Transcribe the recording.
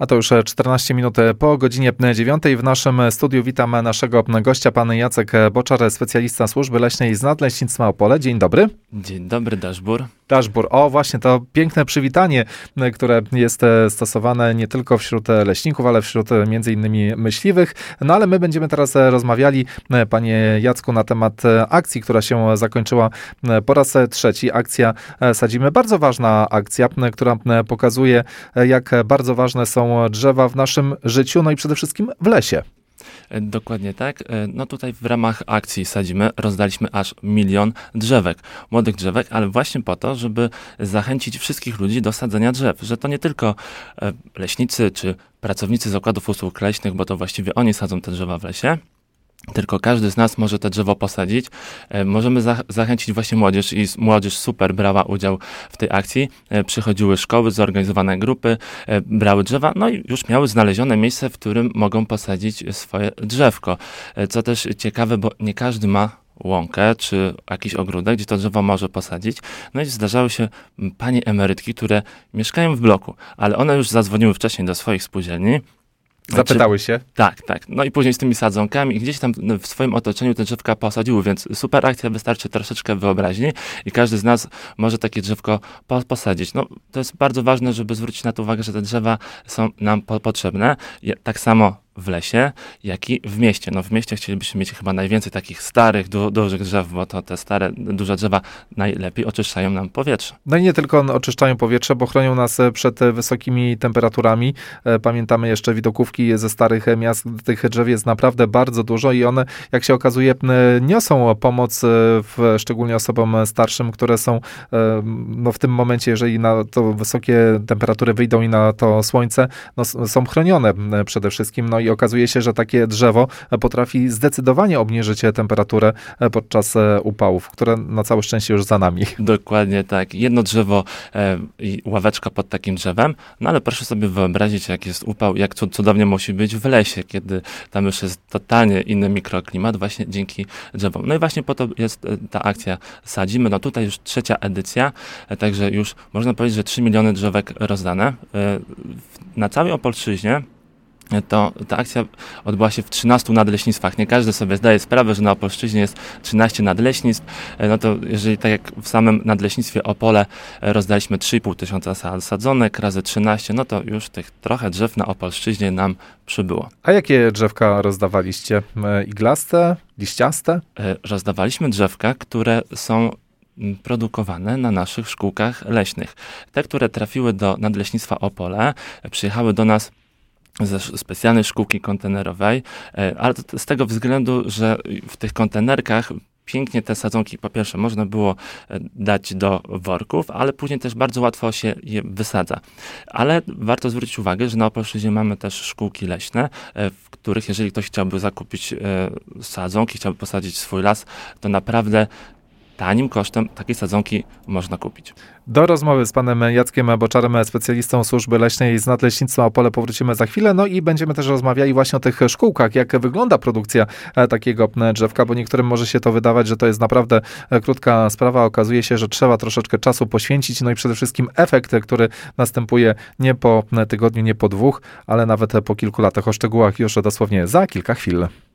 A to już 14 minut po godzinie 9. W naszym studiu witam naszego gościa, pan Jacek Boczar, specjalista służby leśnej z Nadleśnictwa Opole. Dzień dobry. Dzień dobry, Daszbur. Daszbur, o właśnie to piękne przywitanie, które jest stosowane nie tylko wśród leśników, ale wśród między innymi myśliwych. No ale my będziemy teraz rozmawiali, panie Jacku, na temat akcji, która się zakończyła po raz trzeci. Akcja Sadzimy. Bardzo ważna akcja, która pokazuje, jak bardzo ważne są drzewa w naszym życiu, no i przede wszystkim w lesie. Dokładnie tak. No tutaj w ramach akcji Sadzimy rozdaliśmy aż 1 000 000 drzewek, młodych drzewek, ale właśnie po to, żeby zachęcić wszystkich ludzi do sadzenia drzew, że to nie tylko leśnicy czy pracownicy zakładów usług leśnych, bo to właściwie oni sadzą te drzewa w lesie, tylko każdy z nas może te drzewo posadzić. Możemy zachęcić właśnie młodzież i młodzież super brała udział w tej akcji. Przychodziły szkoły, zorganizowane grupy, brały drzewa, no i już miały znalezione miejsce, w którym mogą posadzić swoje drzewko. Co też ciekawe, bo nie każdy ma łąkę czy jakiś ogródek, gdzie to drzewo może posadzić. No i zdarzały się panie emerytki, które mieszkają w bloku, ale one już zadzwoniły wcześniej do swoich spółdzielni. Zapytały się? Tak. No i później z tymi sadzonkami i gdzieś tam w swoim otoczeniu te drzewka posadziły, więc super akcja, wystarczy troszeczkę wyobraźni i każdy z nas może takie drzewko posadzić. No to jest bardzo ważne, żeby zwrócić na to uwagę, że te drzewa są nam potrzebne. Tak samo w lesie, jak i w mieście. No w mieście chcielibyśmy mieć chyba najwięcej takich starych, dużych drzew, bo to te stare, duże drzewa najlepiej oczyszczają nam powietrze. No i nie tylko oczyszczają powietrze, bo chronią nas przed wysokimi temperaturami. Pamiętamy jeszcze widokówki ze starych miast, tych drzew jest naprawdę bardzo dużo i one, jak się okazuje, niosą pomoc szczególnie osobom starszym, które są no w tym momencie, jeżeli na to wysokie temperatury wyjdą i na to słońce, no, są chronione przede wszystkim. No i okazuje się, że takie drzewo potrafi zdecydowanie obniżyć temperaturę podczas upałów, które na całe szczęście już za nami. Dokładnie tak. Jedno drzewo i ławeczka pod takim drzewem, no ale proszę sobie wyobrazić, jak jest upał, jak cudownie musi być w lesie, kiedy tam już jest totalnie inny mikroklimat, właśnie dzięki drzewom. No i właśnie po to jest ta akcja Sadzimy. No tutaj już 3. edycja, także już można powiedzieć, że 3 miliony drzewek rozdane. Na całej Opolszczyźnie to ta akcja odbyła się w 13 nadleśnictwach. Nie każdy sobie zdaje sprawę, że na Opolszczyźnie jest 13 nadleśnictw. No to jeżeli tak jak w samym nadleśnictwie Opole rozdaliśmy 3,5 tysiąca sadzonek razy 13, no to już tych trochę drzew na Opolszczyźnie nam przybyło. A jakie drzewka rozdawaliście? Iglaste? Liściaste? Rozdawaliśmy drzewka, które są produkowane na naszych szkółkach leśnych. Te, które trafiły do Nadleśnictwa Opole, przyjechały do nas ze specjalnej szkółki kontenerowej, ale to z tego względu, że w tych kontenerkach pięknie te sadzonki, po pierwsze, można było dać do worków, ale później też bardzo łatwo się je wysadza. Ale warto zwrócić uwagę, że na Opolszczyźnie mamy też szkółki leśne, w których jeżeli ktoś chciałby zakupić sadzonki, chciałby posadzić swój las, to naprawdę tanim kosztem takiej sadzonki można kupić. Do rozmowy z panem Jackiem Boczarem, specjalistą służby leśnej z Nadleśnictwa Opole, powrócimy za chwilę. No i będziemy też rozmawiali właśnie o tych szkółkach, jak wygląda produkcja takiego drzewka, bo niektórym może się to wydawać, że to jest naprawdę krótka sprawa. Okazuje się, że trzeba troszeczkę czasu poświęcić, no i przede wszystkim efekt, który następuje nie po tygodniu, nie po 2, ale nawet po kilku latach. O szczegółach już dosłownie za kilka chwil.